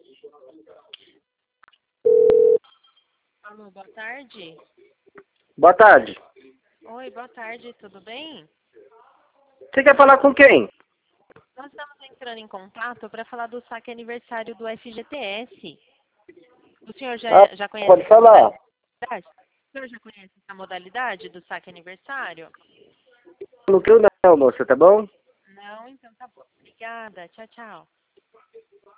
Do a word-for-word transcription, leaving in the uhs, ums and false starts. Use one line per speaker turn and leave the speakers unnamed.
Alô, boa tarde.
Boa tarde.
Oi, boa tarde, tudo bem?
Você quer falar com quem?
Nós estamos entrando em contato para falar do saque aniversário do F G T S. O senhor já,
Ah,
já conhece
pode
essa
falar.
modalidade? O senhor já conhece essa modalidade do saque aniversário?
Não quero não, moça, tá bom?
Não, então tá bom. Obrigada, tchau, tchau.